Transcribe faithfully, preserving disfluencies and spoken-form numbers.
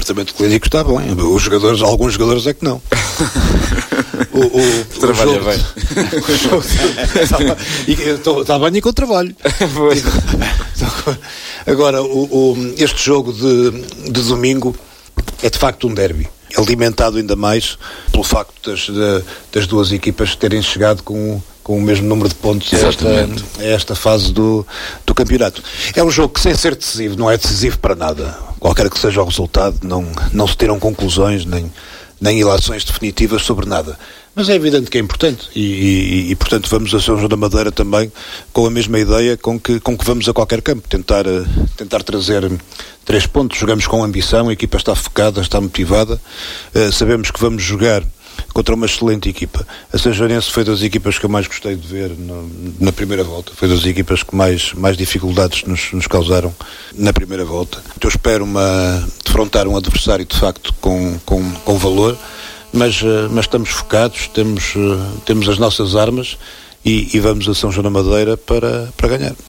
departamento clínico está bem, os jogadores, alguns jogadores é que não. O, o, Trabalha o jogo, bem. O jogo, está, está bem e com trabalho. Agora, o, o, este jogo de, de domingo é de facto um derby, alimentado ainda mais pelo facto das, de, das duas equipas terem chegado com, com o mesmo número de pontos a esta, a esta fase do, do campeonato. É um jogo que, sem ser decisivo, não é decisivo para nada. Qualquer que seja o resultado, não, não se tiram conclusões nem, nem ilações definitivas sobre nada. Mas é evidente que é importante e, e, e portanto vamos a São João da Madeira também com a mesma ideia com que, com que vamos a qualquer campo, tentar, tentar trazer três pontos. Jogamos com ambição, a equipa está focada, está motivada, uh, sabemos que vamos jogar contra uma excelente equipa. A Sanjoanense foi das equipas que eu mais gostei de ver no, na primeira volta, foi das equipas que mais, mais dificuldades nos, nos causaram na primeira volta. Eu espero uma, defrontar um adversário de facto com, com, com valor, mas, mas estamos focados, temos, temos as nossas armas e, e vamos a São João da Madeira para, para ganhar.